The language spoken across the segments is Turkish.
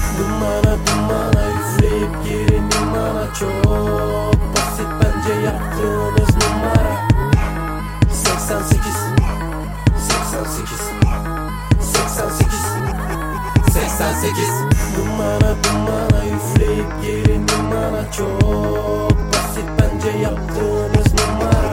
Dumana dumana üfleyip girin imana. Çok basit bence yaptığınız numara. 88 88 88 88 Dumana dumana üfleyip girin imana. Çok basit bence yaptığınız numara.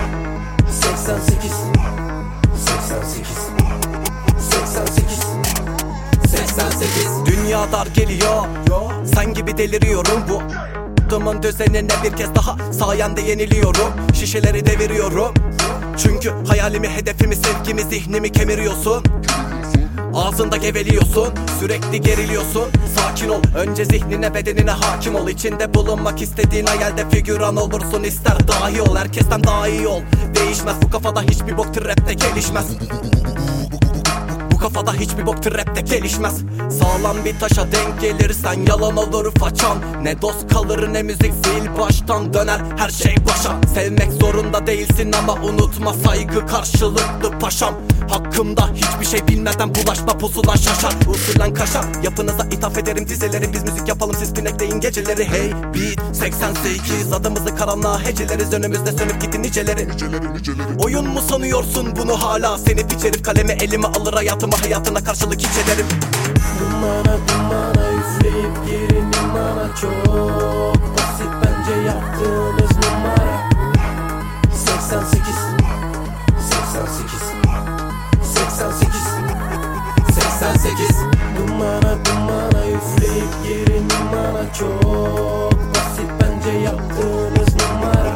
88 88 88 88 Dünya dar geliyor, sen gibi deliriyorum bu Dumun düzenine bir kez daha sayende yeniliyorum. Şişeleri deviriyorum, çünkü hayalimi, hedefimi, sevgimi, zihnimi kemiriyorsun. Ağzında geveliyorsun, sürekli geriliyorsun. Sakin ol, önce zihnine bedenine hakim ol. İçinde bulunmak istediğin hayalde figüran olursun. İster dahi ol, herkesten daha iyi ol. Değişmez bu kafada hiçbir bok, rapte gelişmez. Bu kafada hiçbir bok, rapte gelişmez. Sağlam bir taşa denk gelirsen yalan olur façan. Ne dost kalır ne müzik, fil baştan döner her şey başa. Sevmek zorunda değilsin ama unutma, saygı karşılıklı paşam. Hakkımda hiçbir şey bilmeden bulaşma, pusulan şaşar, usulen kaşar. Yapınıza ithaf ederim dizeleri, biz müzik yapalım siz pinekleyin geceleri. Hey beat 88 adımızı karanlığa heceleriz, önümüzde sönüp gitti niceleri. Oyun mu sanıyorsun bunu hala, seni piç herif, kalemi elime alır hayatına karşılık hiç ederim. Dumana dumana üfleyip girin imana. Çok basit bence yaptığınız numara. 88 88 88 88 Dumana dumana üfleyip girin imana. Çok basit bence yaptığınız numara.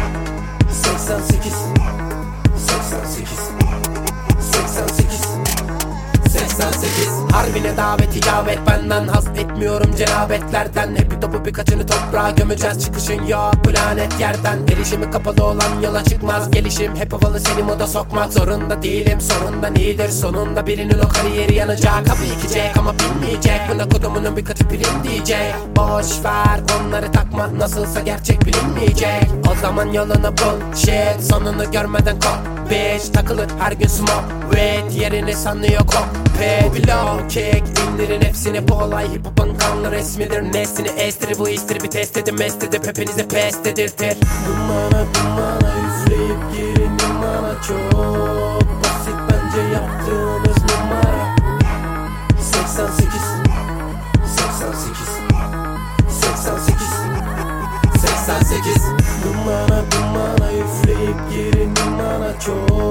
88 88 88 88 Harbine davet icabet, benden haz etmiyorum cenabetlerden. Hepi topu birkaçını toprağa gömeceğiz, çıkışın yok planet yerden. Erişimi kapalı olan yola çıkmaz, gelişim hep havalı, seni moda sokmak zorunda değilim. Sorundan iyidir, sonunda birinin o kariyeri yanacak. Tabii ki Jack ama bilmeyecek, buna kodumunun birkaçı prim diyecek. Boş ver onları takma, nasılsa gerçek bilinmeyecek. O zaman yolunu bul, shit sonunu görmeden kop. Bitch takılır her gün smoke weed, yerini sanıyor cockpit. Bu blow kick indirin hepsini, bu olay hip hop'un kanlı resmidir. Neslini estir bu istiri, bir test edin mest edip hepinize pest edirtir. Dumana dumana üfleyip girin imana. Çok basit bence yaptığınız numara. 88 88 88 88 Dumana dumana üfleyip girin imana. Çok